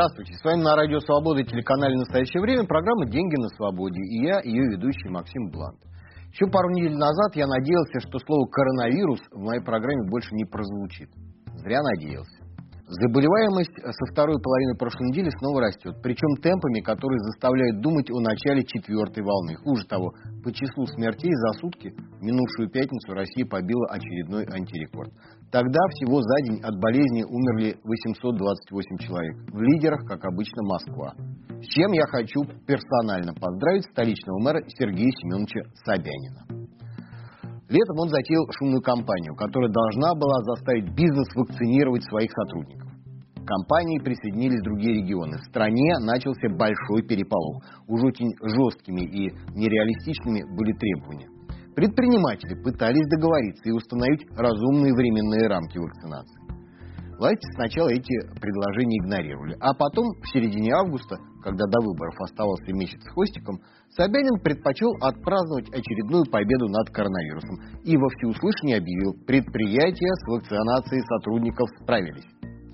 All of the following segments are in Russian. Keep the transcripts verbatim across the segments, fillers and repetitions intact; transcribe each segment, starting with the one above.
Здравствуйте, с вами на Радио Свобода и телеканале «Настоящее время» программа «Деньги на свободе» и я, ее ведущий Максим Блант. Еще пару недель назад я надеялся, что слово «коронавирус» в моей программе больше не прозвучит. Зря надеялся. Заболеваемость со второй половины прошлой недели снова растет, причем темпами, которые заставляют думать о начале четвертой волны. Хуже того, по числу смертей за сутки в минувшую пятницу Россия побила очередной антирекорд. Тогда всего за день от болезни умерли восемьсот двадцать восемь человек. В лидерах, как обычно, Москва. С чем я хочу персонально поздравить столичного мэра Сергея Семеновича Собянина. Летом он затеял шумную кампанию, которая должна была заставить бизнес вакцинировать своих сотрудников. К кампании присоединились другие регионы. В стране начался большой переполох. Уж очень жесткими и нереалистичными были требования. Предприниматели пытались договориться и установить разумные временные рамки вакцинации. Власти сначала эти предложения игнорировали, а потом, в середине августа, когда до выборов оставался месяц с хвостиком, Собянин предпочел отпраздновать очередную победу над коронавирусом и во всеуслышание объявил: предприятия с вакцинацией сотрудников справились.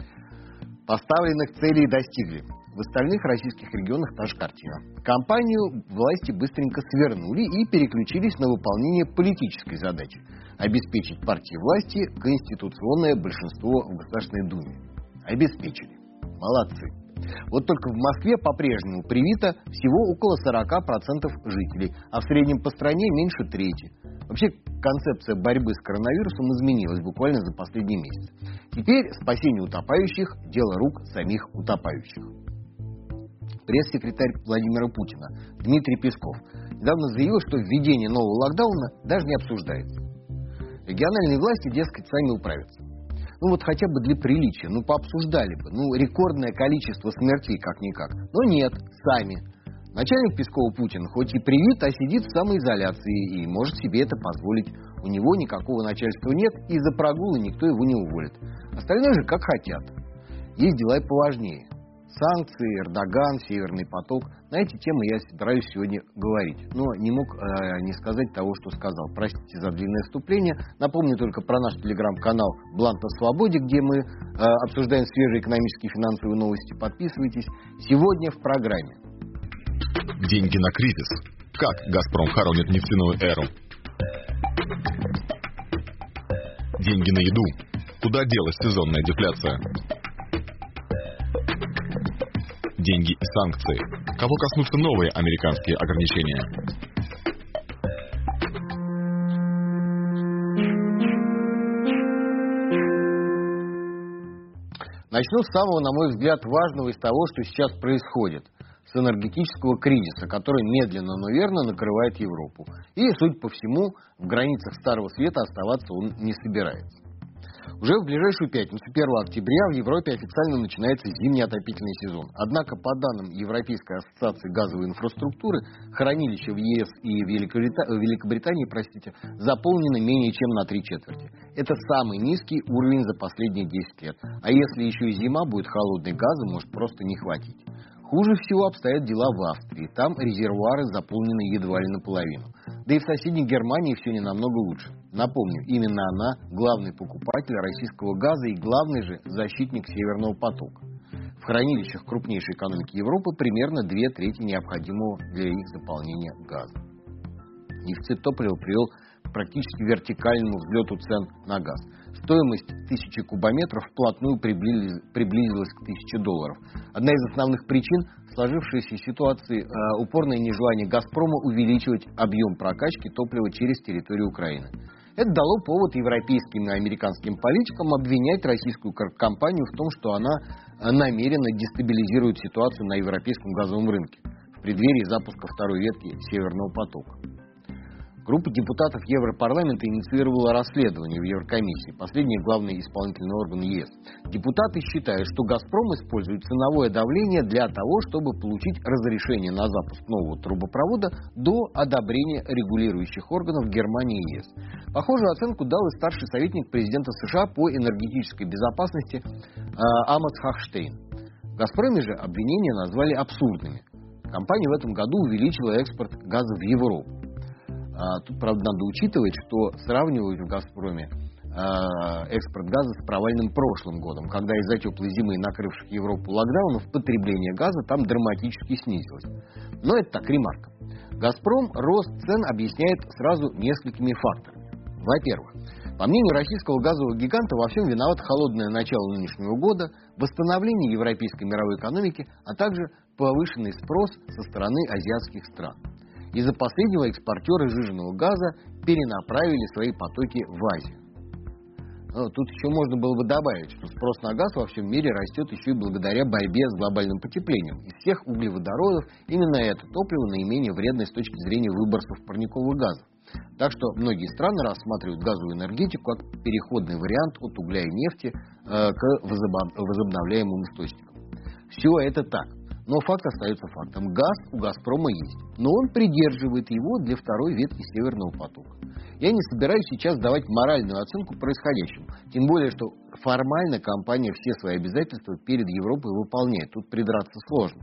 Поставленных целей достигли. В остальных российских регионах та же картина. Кампанию власти быстренько свернули и переключились на выполнение политической задачи – обеспечить партии власти конституционное большинство в Государственной Думе. Обеспечили. Молодцы. Вот только в Москве по-прежнему привито всего около сорок процентов жителей, а в среднем по стране меньше трети. Вообще концепция борьбы с коронавирусом изменилась буквально за последний месяц. Теперь спасение утопающих – дело рук самих утопающих. Пресс-секретарь Владимира Путина Дмитрий Песков недавно заявил, что введение нового локдауна даже не обсуждается. Региональные власти, дескать, сами управятся. Ну вот хотя бы для приличия, ну пообсуждали бы. Ну рекордное количество смертей как-никак. Но нет, сами. Начальник Пескова Путин хоть и привит, а сидит в самоизоляции и может себе это позволить. У него никакого начальства нет, и за прогулы никто его не уволит. Остальное же как хотят. Есть дела и поважнее. Санкции, Эрдоган, Северный поток. На эти темы я собираюсь сегодня говорить. Но не мог э, не сказать того, что сказал. Простите за длинное вступление. Напомню только про наш телеграм-канал «Блант о свободе», где мы э, обсуждаем свежие экономические и финансовые новости. Подписывайтесь. Сегодня в программе. Деньги на кризис. Как «Газпром» хоронит нефтяную эру? Деньги на еду. Куда делась сезонная дефляция? Деньги и санкции. Кого коснутся новые американские ограничения? Начну с самого, на мой взгляд, важного из того, что сейчас происходит. С энергетического кризиса, который медленно, но верно накрывает Европу. И, судя по всему, в границах Старого Света оставаться он не собирается. Уже в ближайшую пятницу, первого октября, в Европе официально начинается зимний отопительный сезон. Однако, по данным Европейской ассоциации газовой инфраструктуры, хранилища в ЕС и в Великобритании, простите, заполнены менее чем на три четверти. Это самый низкий уровень за последние десять лет. А если еще и зима будет холодной, газа может просто не хватить. Хуже всего обстоят дела в Австрии. Там резервуары заполнены едва ли наполовину. Да и в соседней Германии все не намного лучше. Напомню, именно она главный покупатель российского газа и главный же защитник Северного потока. В хранилищах крупнейшей экономики Европы примерно две трети необходимого для их заполнения газа. Дефицит топлива привел к практически вертикальному взлету цен на газ. Стоимость тысячи кубометров вплотную приблизилась, приблизилась к тысяче долларов. Одна из основных причин сложившейся ситуации э, упорное нежелание «Газпрома» увеличивать объем прокачки топлива через территорию Украины. Это дало повод европейским и американским политикам обвинять российскую компанию в том, что она намеренно дестабилизирует ситуацию на европейском газовом рынке в преддверии запуска второй ветки Северного потока. Группа депутатов Европарламента инициировала расследование в Еврокомиссии, последний главный исполнительный орган ЕС. Депутаты считают, что «Газпром» использует ценовое давление для того, чтобы получить разрешение на запуск нового трубопровода до одобрения регулирующих органов Германии и ЕС. Похожую оценку дал и старший советник президента США по энергетической безопасности э, Амос Хохштейн. В «Газпроме» же обвинения назвали абсурдными. Компания в этом году увеличила экспорт газа в Европу. А, тут, правда, надо учитывать, что сравнивают в «Газпроме» экспорт газа с провальным прошлым годом, когда из-за теплой зимы, накрывших Европу локдаунов, потребление газа там драматически снизилось. Но это так, ремарка. «Газпром» рост цен объясняет сразу несколькими факторами. Во-первых, по мнению российского газового гиганта, во всем виноват холодное начало нынешнего года, восстановление европейской мировой экономики, а также повышенный спрос со стороны азиатских стран. Из-за последнего экспортеры сжиженного газа перенаправили свои потоки в Азию. Но тут еще можно было бы добавить, что спрос на газ во всем мире растет еще и благодаря борьбе с глобальным потеплением. Из всех углеводородов именно это топливо наименее вредное с точки зрения выбросов парниковых газов. Так что многие страны рассматривают газовую энергетику как переходный вариант от угля и нефти э, к возобновляемым источникам. Все это так. Но факт остается фактом. Газ у «Газпрома» есть. Но он придерживает его для второй ветки «Северного потока». Я не собираюсь сейчас давать моральную оценку происходящему. Тем более, что формально компания все свои обязательства перед Европой выполняет. Тут придраться сложно.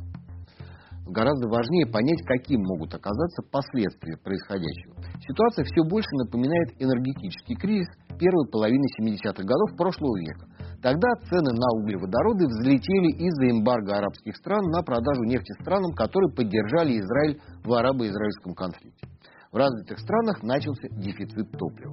Гораздо важнее понять, каким могут оказаться последствия происходящего. Ситуация все больше напоминает энергетический кризис первой половины семидесятых годов прошлого века. Тогда цены на углеводороды взлетели из-за эмбарго арабских стран на продажу нефти странам, которые поддержали Израиль в арабо-израильском конфликте. В развитых странах начался дефицит топлива.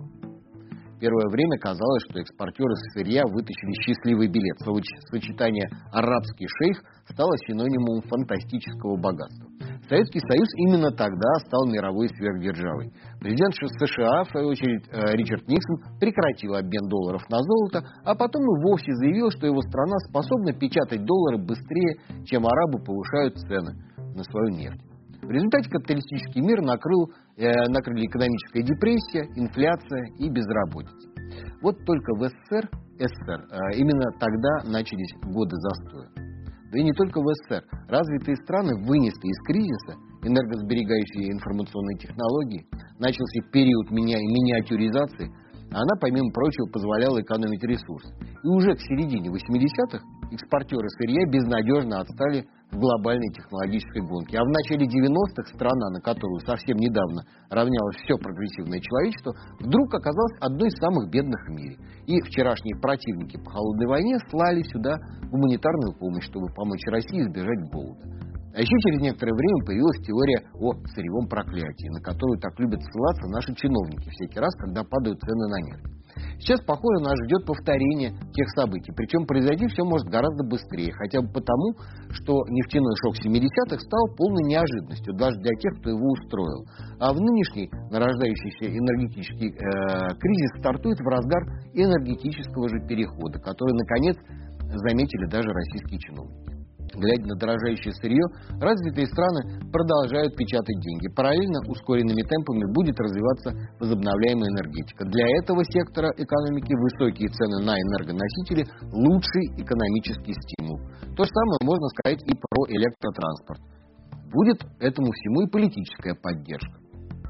Первое время казалось, что экспортеры сырья вытащили счастливый билет. Сочетание «арабский шейх» стало синонимом фантастического богатства. Советский Союз именно тогда стал мировой сверхдержавой. Президент США, в свою очередь, Ричард Никсон, прекратил обмен долларов на золото, а потом и вовсе заявил, что его страна способна печатать доллары быстрее, чем арабы повышают цены на свою нефть. В результате капиталистический мир накрыл, э, накрыли экономическая депрессия, инфляция и безработица. Вот только в СССР, СССР э, именно тогда начались годы застоя. Да и не только в СССР. Развитые страны вынесли из кризиса энергосберегающие информационные технологии, начался период мини- миниатюризации, а она, помимо прочего, позволяла экономить ресурсы. И уже к середине восьмидесятых экспортеры сырья безнадежно отстали в глобальной технологической гонке. А в начале девяностых страна, на которую совсем недавно равнялось все прогрессивное человечество, вдруг оказалась одной из самых бедных в мире. И вчерашние противники по холодной войне слали сюда гуманитарную помощь, чтобы помочь России избежать голода. А еще через некоторое время появилась теория о сырьевом проклятии, на которую так любят ссылаться наши чиновники всякий раз, когда падают цены на нефть. Сейчас, похоже, нас ждет повторение тех событий. Причем произойти все может гораздо быстрее. Хотя бы потому, что нефтяной шок семидесятых стал полной неожиданностью даже для тех, кто его устроил. А в нынешний нарождающийся энергетический э, кризис стартует в разгар энергетического же перехода, который, наконец, заметили даже российские чиновники. Глядя на дорожающее сырье, развитые страны продолжают печатать деньги. Параллельно ускоренными темпами будет развиваться возобновляемая энергетика. Для этого сектора экономики высокие цены на энергоносители – лучший экономический стимул. То же самое можно сказать и про электротранспорт. Будет этому всему и политическая поддержка.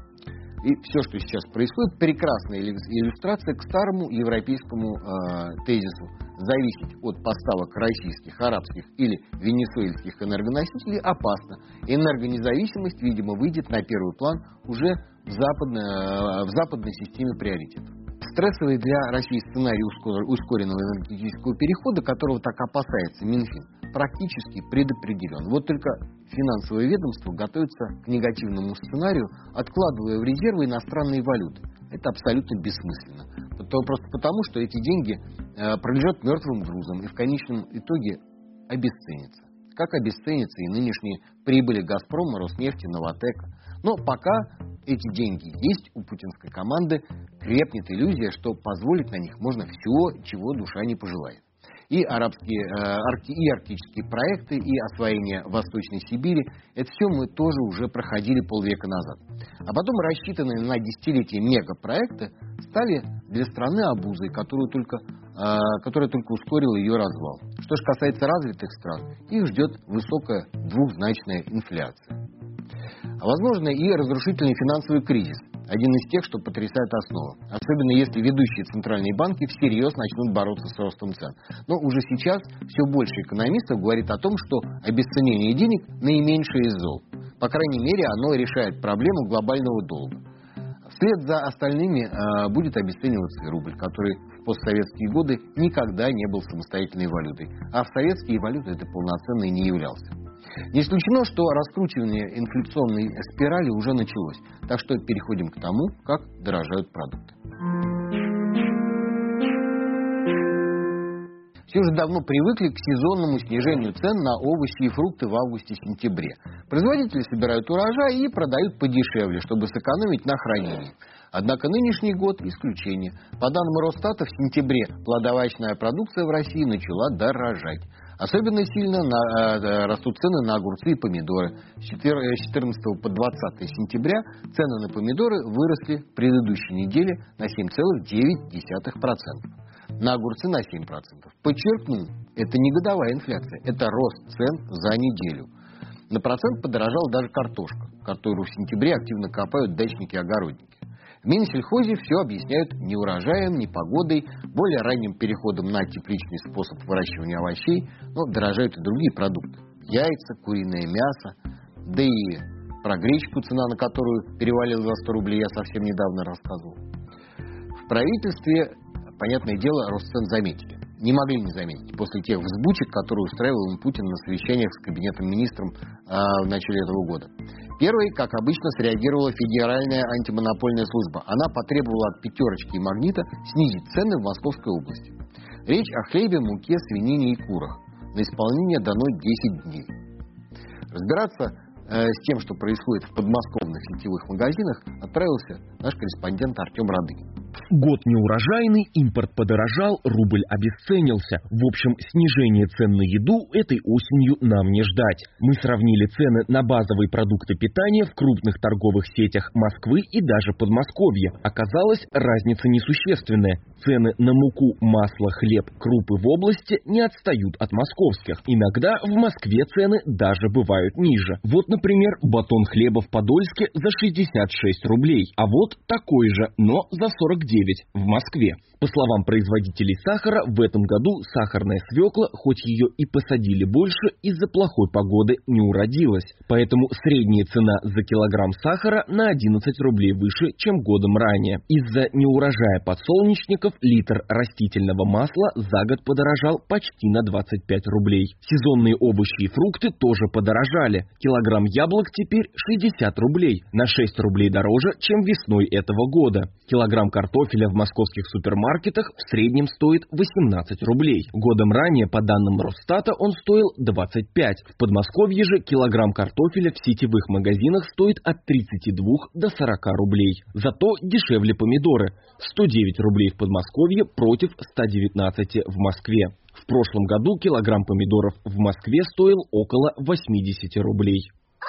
И все, что сейчас происходит, прекрасная иллюстрация к старому европейскому э, тезису. Зависеть от поставок российских, арабских или венесуэльских энергоносителей опасно. Энергонезависимость, видимо, выйдет на первый план уже в западной, в западной системе приоритетов. Стрессовый для России сценарий ускоренного энергетического перехода, которого так опасается Минфин, практически предопределен. Вот только финансовое ведомство готовится к негативному сценарию, откладывая в резервы иностранные валюты. Это абсолютно бессмысленно. Просто потому, что эти деньги э, пролежат мертвым грузом и в конечном итоге обесценятся. Как обесценятся и нынешние прибыли «Газпрома», «Роснефти», «Новатэка». Но пока эти деньги есть у путинской команды, крепнет иллюзия, что позволить на них можно все, чего душа не пожелает. И арабские, э, арки, и арктические проекты, и освоение Восточной Сибири – это все мы тоже уже проходили полвека назад. А потом рассчитанные на десятилетия мегапроекты стали для страны обузой, которую только, э, которая только ускорила ее развал. Что же касается развитых стран, их ждет высокая двухзначная инфляция. А возможно и разрушительный финансовый кризис. Один из тех, что потрясает основу. Особенно если ведущие центральные банки всерьез начнут бороться с ростом цен. Но уже сейчас все больше экономистов говорит о том, что обесценение денег наименьшее из зол. По крайней мере, оно решает проблему глобального долга. Вслед за остальными э, будет обесцениваться и рубль, который в постсоветские годы никогда не был самостоятельной валютой, а в советские валюты это полноценной не являлся. Не исключено, что раскручивание инфляционной спирали уже началось, так что переходим к тому, как дорожают продукты. Все уже давно привыкли к сезонному снижению цен на овощи и фрукты в августе-сентябре. Производители собирают урожай и продают подешевле, чтобы сэкономить на хранении. Однако нынешний год – исключение. По данным Росстата, в сентябре плодовочная продукция в России начала дорожать. Особенно сильно на, э, растут цены на огурцы и помидоры. С четырнадцатого по двадцатое сентября цены на помидоры выросли в предыдущей неделе на семь целых девять десятых процента. На огурцы на семь процентов. Подчеркну, это не годовая инфляция, это рост цен за неделю. На процент подорожала даже картошка, которую в сентябре активно копают дачники-огородники. В Минсельхозе все объясняют неурожаем, непогодой, более ранним переходом на тепличный способ выращивания овощей, но дорожают и другие продукты. Яйца, куриное мясо, да и про гречку, цена на которую перевалила за сто рублей, я совсем недавно рассказывал. В правительстве, понятное дело, рост цен заметили. Не могли не заметить после тех взбучек, которые устраивал им Путин на совещаниях с кабинетом министром э, в начале этого года. Первой, как обычно, среагировала Федеральная антимонопольная служба. Она потребовала от «пятерочки» и «Магнита» снизить цены в Московской области. Речь о хлебе, муке, свинине и курах. На исполнение дано десять дней. Разбираться э, с тем, что происходит в подмосковных сетевых магазинах, отправился наш корреспондент Артем Радыгин. Год неурожайный, импорт подорожал, рубль обесценился. В общем, снижение цен на еду этой осенью нам не ждать. Мы сравнили цены на базовые продукты питания в крупных торговых сетях Москвы и даже Подмосковья. Оказалось, разница несущественная. Цены на муку, масло, хлеб, крупы в области не отстают от московских. Иногда в Москве цены даже бывают ниже. Вот, например, батон хлеба в Подольске за шестьдесят шесть рублей, а вот такой же, но за сорок девять в Москве. По словам производителей сахара, в этом году сахарная свекла, хоть ее и посадили больше, из-за плохой погоды не уродилась. Поэтому средняя цена за килограмм сахара на одиннадцать рублей выше, чем годом ранее. Из-за неурожая подсолнечников литр растительного масла за год подорожал почти на двадцать пять рублей. Сезонные овощи и фрукты тоже подорожали. Килограмм яблок теперь шестьдесят рублей, на шесть рублей дороже, чем весной этого года. Килограмм картофеля в московских супермаркетах в среднем стоит восемнадцать рублей. Годом ранее, по данным Росстата, он стоил двадцать пять. В Подмосковье же килограмм картофеля в сетевых магазинах стоит от тридцати двух до сорока рублей. Зато дешевле помидоры. сто девять рублей в Подмосковье против ста девятнадцати в Москве. В прошлом году килограмм помидоров в Москве стоил около восьмидесяти рублей.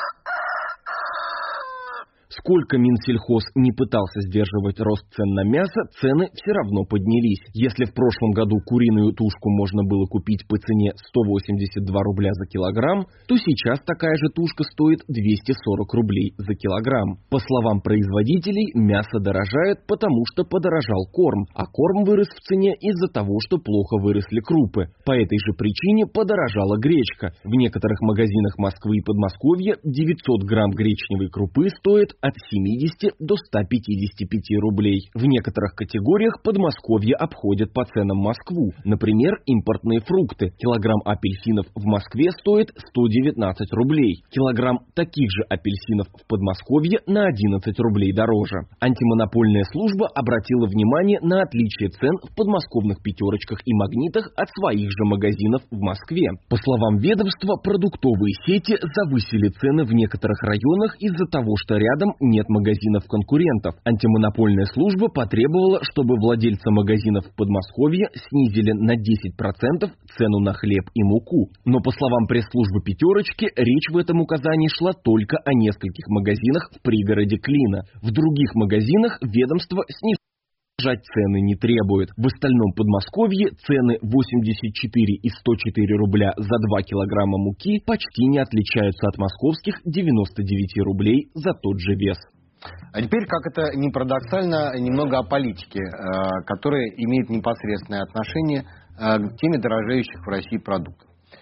Сколько Минсельхоз не пытался сдерживать рост цен на мясо, цены все равно поднялись. Если в прошлом году куриную тушку можно было купить по цене сто восемьдесят два рубля за килограмм, то сейчас такая же тушка стоит двести сорок рублей за килограмм. По словам производителей, мясо дорожает, потому что подорожал корм, а корм вырос в цене из-за того, что плохо выросли крупы. По этой же причине подорожала гречка. В некоторых магазинах Москвы и Подмосковья девятьсот грамм гречневой крупы стоит от семидесяти до ста пятидесяти пяти рублей. В некоторых категориях Подмосковье обходит по ценам Москву. Например, импортные фрукты. Килограмм апельсинов в Москве стоит сто девятнадцать рублей. Килограмм таких же апельсинов в Подмосковье на одиннадцать рублей дороже. Антимонопольная служба обратила внимание на отличие цен в подмосковных пятерочках и магнитах от своих же магазинов в Москве. По словам ведомства, продуктовые сети завысили цены в некоторых районах из-за того, что рядом нет магазинов-конкурентов. Антимонопольная служба потребовала, чтобы владельцы магазинов в Подмосковье снизили на десять процентов цену на хлеб и муку. Но, по словам пресс-службы «Пятерочки», речь в этом указании шла только о нескольких магазинах в пригороде Клина. В других магазинах ведомство снижать цены не требует. В остальном Подмосковье цены восемьдесят четыре и сто четыре рубля за два килограмма муки почти не отличаются от московских девяноста девяти рублей за тот же вес. А теперь, как это ни парадоксально, немного о политике, которая имеет непосредственное отношение к теме дорожающих в России продуктов.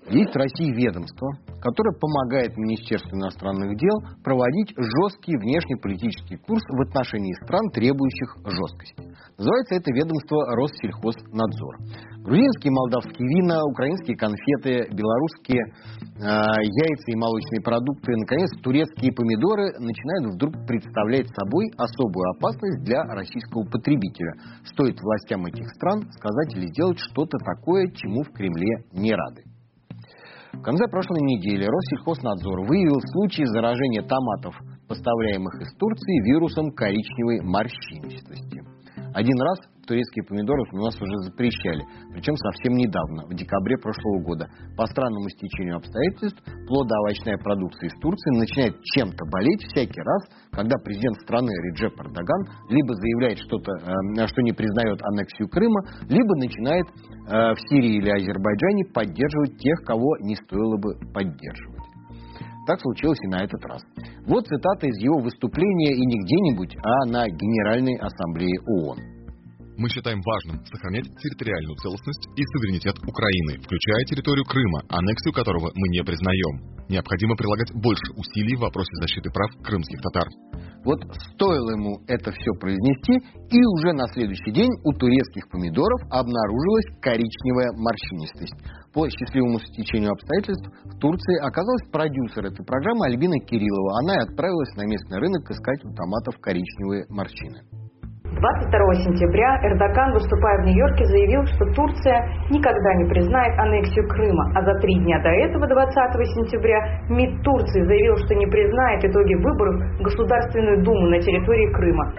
Есть в России ведомство, которое помогает Министерству иностранных дел проводить жесткий внешнеполитический курс в отношении стран, требующих жесткости. Называется это ведомство Россельхознадзор. Грузинские и молдавские вина, украинские конфеты, белорусские э, яйца и молочные продукты, наконец, турецкие помидоры начинают вдруг представлять собой особую опасность для российского потребителя. Стоит властям этих стран сказать или сделать что-то такое, чему в Кремле не рады. В конце прошлой недели Россельхознадзор выявил случаи заражения томатов, поставляемых из Турции, вирусом коричневой морщинистости. Один раз турецкие помидоры у нас уже запрещали, причем совсем недавно, в декабре прошлого года. По странному стечению обстоятельств, плодоовощная продукция из Турции начинает чем-то болеть всякий раз, когда президент страны Реджеп Эрдоган либо заявляет что-то, э, что не признает аннексию Крыма, либо начинает э, в Сирии или Азербайджане поддерживать тех, кого не стоило бы поддерживать. Так случилось и на этот раз. Вот цитата из его выступления, и не где-нибудь, а на Генеральной Ассамблее ООН. Мы считаем важным сохранять территориальную целостность и суверенитет Украины, включая территорию Крыма, аннексию которого мы не признаем. Необходимо прилагать больше усилий в вопросе защиты прав крымских татар. Вот стоило ему это все произнести, и уже на следующий день у турецких помидоров обнаружилась коричневая морщинистость. По счастливому стечению обстоятельств в Турции оказалась продюсер этой программы Альбина Кириллова. Она и отправилась на местный рынок искать у томатов коричневые морщины. двадцать второго сентября Эрдоган, выступая в Нью-Йорке, заявил, что Турция никогда не признает аннексию Крыма. А за три дня до этого, двадцатого сентября, МИД Турции заявил, что не признает итоги выборов в Государственную Думу на территории Крыма.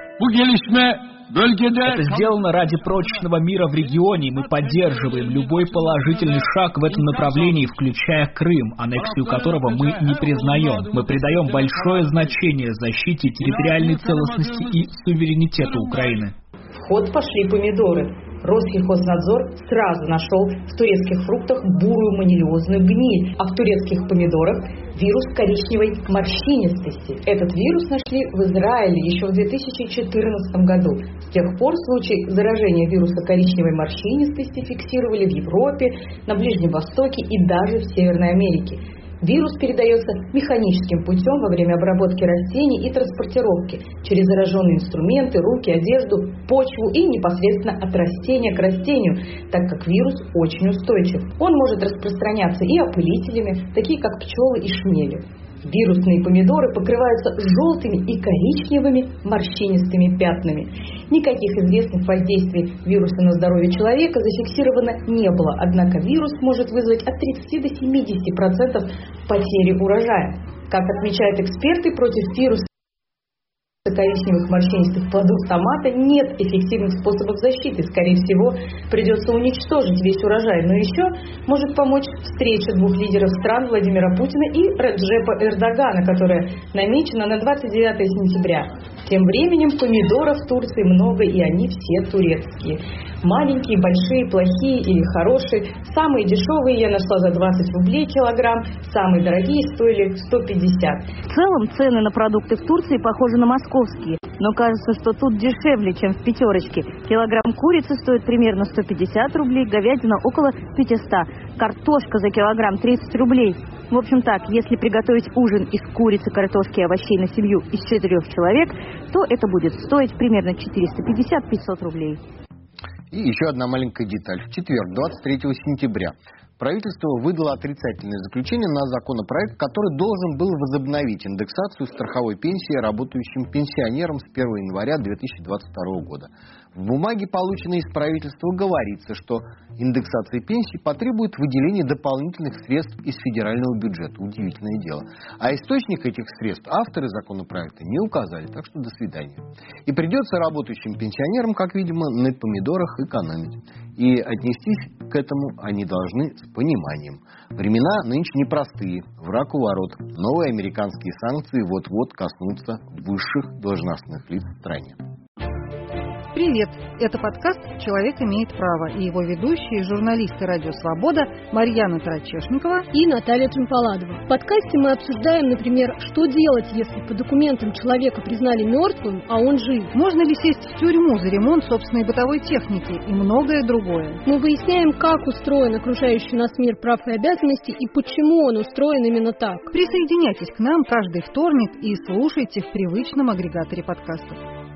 Это сделано ради прочного мира в регионе, и мы поддерживаем любой положительный шаг в этом направлении, включая Крым, аннексию которого мы не признаем. Мы придаем большое значение защите территориальной целостности и суверенитета Украины. В ход пошли помидоры. Россельхознадзор сразу нашел в турецких фруктах бурую манилиозную гниль, а в турецких помидорах вирус коричневой морщинистости. Этот вирус нашли в Израиле еще в две тысячи четырнадцатом году. С тех пор случай заражения вируса коричневой морщинистости фиксировали в Европе, на Ближнем Востоке и даже в Северной Америке. Вирус передается механическим путем во время обработки растений и транспортировки через зараженные инструменты, руки, одежду, почву и непосредственно от растения к растению, так как вирус очень устойчив. Он может распространяться и опылителями, такие как пчелы и шмели. Вирусные помидоры покрываются желтыми и коричневыми морщинистыми пятнами. Никаких известных воздействий вируса на здоровье человека зафиксировано не было, однако вирус может вызвать от тридцати до семидесяти процентов потери урожая. Как отмечают эксперты, против вируса коричневых морщинистых плодов томата нет эффективных способов защиты. Скорее всего, придется уничтожить весь урожай. Но еще может помочь встреча двух лидеров стран Владимира Путина и Реджепа Эрдогана, которая намечена на двадцать девятого сентября. Тем временем помидоров в Турции много, и они все турецкие. Маленькие, большие, плохие или хорошие. Самые дешевые я нашла за двадцать рублей килограмм, самые дорогие стоили сто пятьдесят. В целом цены на продукты в Турции похожи на московские, но кажется, что тут дешевле, чем в пятерочке. Килограмм курицы стоит примерно сто пятьдесят рублей, говядина около пятьсот, картошка за килограмм тридцать рублей. В общем так, если приготовить ужин из курицы, картошки и овощей на семью из четырех человек, то это будет стоить примерно четыреста пятьдесят - пятьсот рублей. И еще одна маленькая деталь. В четверг, двадцать третьего сентября, правительство выдало отрицательное заключение на законопроект, который должен был возобновить индексацию страховой пенсии работающим пенсионерам с первого января две тысячи двадцать второго года. В бумаге, полученной из правительства, говорится, что индексация пенсий потребует выделения дополнительных средств из федерального бюджета. Удивительное дело. А источник этих средств авторы законопроекта не указали, так что до свидания. И придется работающим пенсионерам, как видимо, на помидорах экономить. И отнестись к этому они должны с пониманием. Времена нынче непростые, враг у ворот. Новые американские санкции вот-вот коснутся высших должностных лиц в стране. Привет! Это подкаст «Человек имеет право» и его ведущие, журналисты «Радио Свобода» Марьяна Тарачешникова и Наталья Джампаладова. В подкасте мы обсуждаем, например, что делать, если по документам человека признали мертвым, а он жив. Можно ли сесть в тюрьму за ремонт собственной бытовой техники и многое другое. Мы выясняем, как устроен окружающий нас мир прав и обязанностей и почему он устроен именно так. Присоединяйтесь к нам каждый вторник и слушайте в привычном агрегаторе подкастов.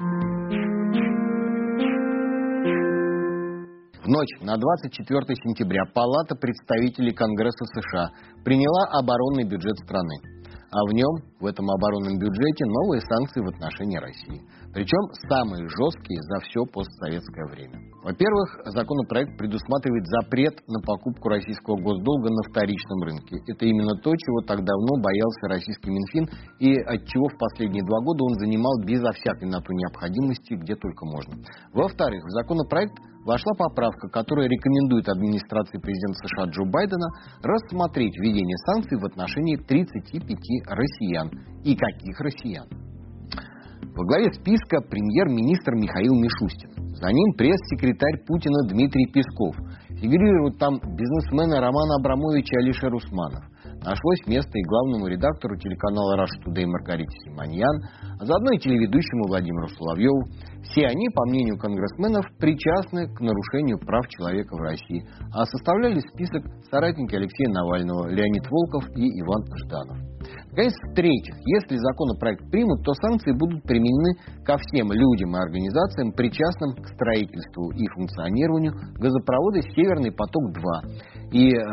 В ночь на двадцать четвёртое сентября Палата представителей Конгресса США приняла оборонный бюджет страны. А в нем, в этом оборонном бюджете, новые санкции в отношении России. Причем самые жесткие за все постсоветское время. Во-первых, законопроект предусматривает запрет на покупку российского госдолга на вторичном рынке. Это именно то, чего так давно боялся российский Минфин и от чего в последние два года он занимал безо всякой на то необходимости, где только можно. Во-вторых, в законопроект вошла поправка, которая рекомендует администрации президента США Джо Байдена рассмотреть введение санкций в отношении тридцати пяти россиян. И каких россиян? Во главе списка премьер-министр Михаил Мишустин. За ним пресс-секретарь Путина Дмитрий Песков. Фигурируют там бизнесмены Роман Абрамович и Алишер Усманов. Нашлось место и главному редактору телеканала Russia Today Маргарите Симоньян, а заодно и телеведущему Владимиру Соловьеву. Все они, по мнению конгрессменов, причастны к нарушению прав человека в России, а составляли список соратники Алексея Навального, Леонид Волков и Иван Жданов. Наконец, в-третьих, если законопроект примут, то санкции будут применены ко всем людям и организациям, причастным к строительству и функционированию газопровода «Северный поток-два». И э,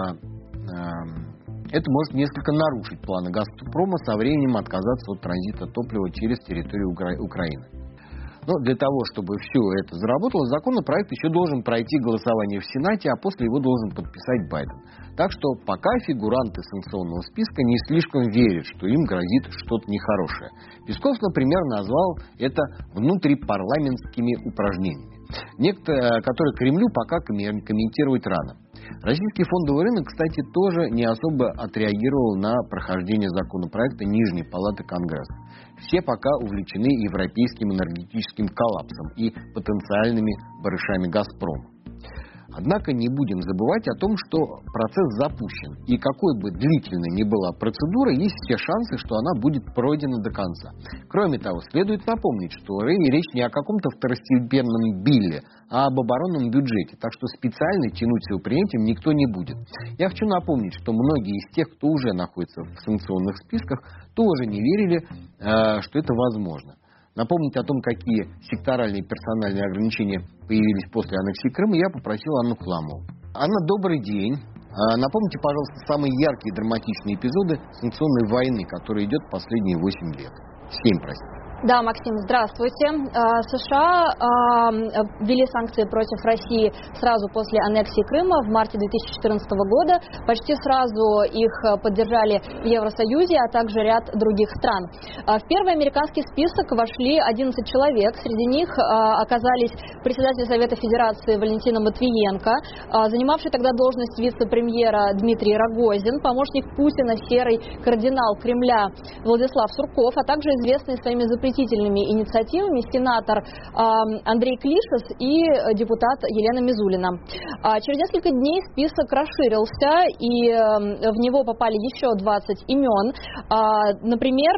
э, это может несколько нарушить планы «Газпрома» со временем отказаться от транзита топлива через территорию Укра- Украины. Но для того, чтобы все это заработало, законопроект еще должен пройти голосование в Сенате, а после его должен подписать Байден. Так что пока фигуранты санкционного списка не слишком верят, что им грозит что-то нехорошее. Песков, например, назвал это внутрипарламентскими упражнениями, которые Кремлю пока комментировать рано. Российский фондовый рынок, кстати, тоже не особо отреагировал на прохождение законопроекта Нижней палаты Конгресса. Все пока увлечены европейским энергетическим коллапсом и потенциальными барышами «Газпрома». Однако не будем забывать о том, что процесс запущен, и какой бы длительной ни была процедура, есть все шансы, что она будет пройдена до конца. Кроме того, следует напомнить, что речь не о каком-то второстепенном билле, а об оборонном бюджете, так что специально тянуть с его принятием никто не будет. Я хочу напомнить, что многие из тех, кто уже находится в санкционных списках, тоже не верили, что это возможно. Напомнить о том, какие секторальные и персональные ограничения появились после аннексии Крыма, я попросил Анну Хламову. Анна, добрый день. Напомните, пожалуйста, самые яркие драматичные эпизоды санкционной войны, которая идет последние восемь лет. семь, простите. Да, Максим, здравствуйте. США ввели санкции против России сразу после аннексии Крыма в марте две тысячи четырнадцатого года. Почти сразу их поддержали в Евросоюзе, а также ряд других стран. В первый американский список вошли одиннадцать человек. Среди них оказались председатель Совета Федерации Валентина Матвиенко, занимавший тогда должность вице-премьера Дмитрий Рогозин, помощник Путина, серый кардинал Кремля Владислав Сурков, а также известный своими запретительными инициативами сенатор э, Андрей Клишес и депутат Елена Мизулина. А через несколько дней список расширился, и э, в него попали еще двадцать имен. А, например,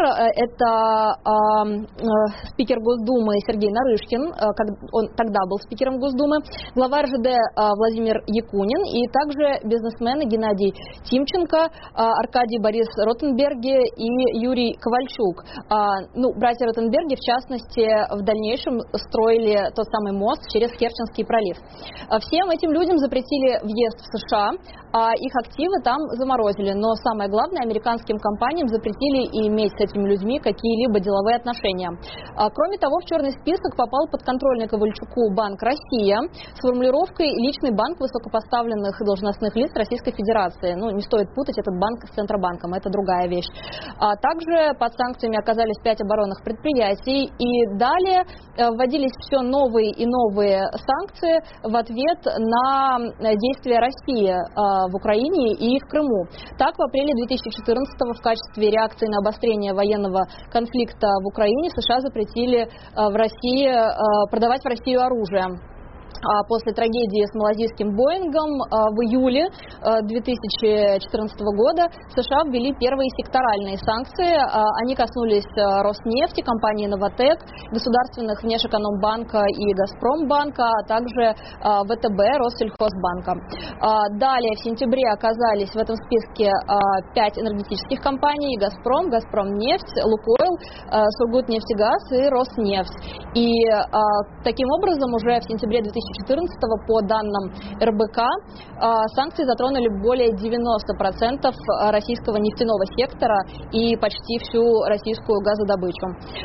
это э, э, спикер Госдумы Сергей Нарышкин, э, как он тогда был спикером Госдумы, глава эр жэ дэ э, Владимир Якунин и также бизнесмены Геннадий Тимченко, э, Аркадий Борис Ротенберги и Юрий Ковальчук. Э, ну, братья Ротенберги Ротенберги, в частности, в дальнейшем строили тот самый мост через Керченский пролив. Всем этим людям запретили въезд в США, а их активы там заморозили. Но самое главное, американским компаниям запретили иметь с этими людьми какие-либо деловые отношения. Кроме того, в черный список попал подконтрольный Ковальчуку Банк «Россия» с формулировкой «личный банк высокопоставленных должностных лиц Российской Федерации». Ну, не стоит путать этот банк с Центробанком, это другая вещь. А также под санкциями оказались пять оборонных предприятий, предприятий. И далее вводились все новые и новые санкции в ответ на действия России в Украине и в Крыму. Так, в апреле две тысячи четырнадцатого в качестве реакции на обострение военного конфликта в Украине США запретили в России, продавать в Россию оружие. После трагедии с малазийским Боингом в июле две тысячи четырнадцатого года США ввели первые секторальные санкции. Они коснулись Роснефти, компании Новатэк, государственных Внешэкономбанка и Газпромбанка, а также ВТБ, Россельхозбанка. Далее в сентябре оказались в этом списке пять энергетических компаний: Газпром, Газпромнефть, Лукойл, Сургутнефтегаз и Роснефть. И таким образом уже в сентябре две тысячи четырнадцатого по данным эр бэ ка санкции затронули более девяноста процентов российского нефтяного сектора и почти всю российскую газодобычу.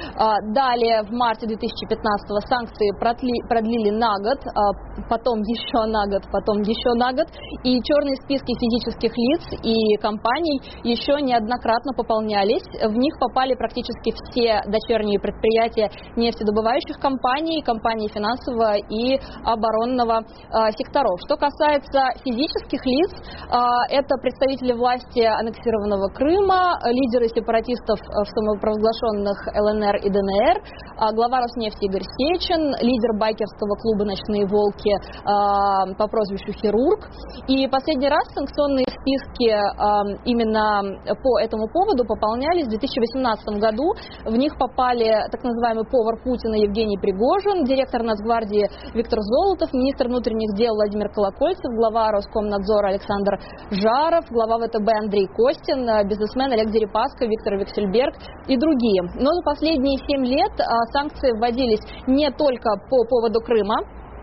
Далее в марте две тысячи пятнадцатого санкции продлили на год, потом еще на год, потом еще на год, и черные списки физических лиц и компаний еще неоднократно пополнялись. В них попали практически все дочерние предприятия нефтедобывающих компаний, компаний финансового и оборонного э, секторов. Что касается физических лиц, э, это представители власти аннексированного Крыма, лидеры сепаратистов в самопровозглашенных эл эн эр и дэ эн эр, э, глава Роснефти Игорь Сечин, лидер байкерского клуба «Ночные волки» э, по прозвищу Хирург. И последний раз санкционные списки э, именно по этому поводу пополнялись в две тысячи восемнадцатом году. В них попали так называемый повар Путина Евгений Пригожин, директор Нацгвардии Виктор Золотов, министр внутренних дел Владимир Колокольцев, глава Роскомнадзора Александр Жаров, глава вэ тэ бэ Андрей Костин, бизнесмен Олег Дерипаска, Виктор Виксельберг и другие. Но за последние семь лет санкции вводились не только по поводу Крыма.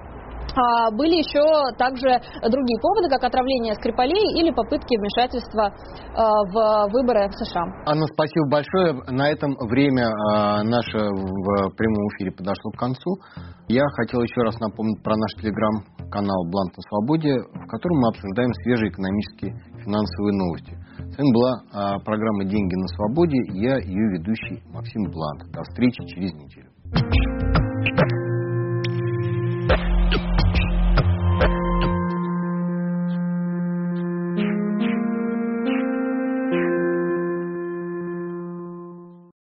Были еще также другие поводы, как отравление Скрипалей или попытки вмешательства в выборы в США. Анна, спасибо большое. На этом время наше в прямом эфире подошло к концу. Я хотел еще раз напомнить про наш телеграм-канал «Блант на свободе», в котором мы обсуждаем свежие экономические финансовые новости. С вами была программа «Деньги на свободе». Я ее ведущий Максим Блант. До встречи через неделю.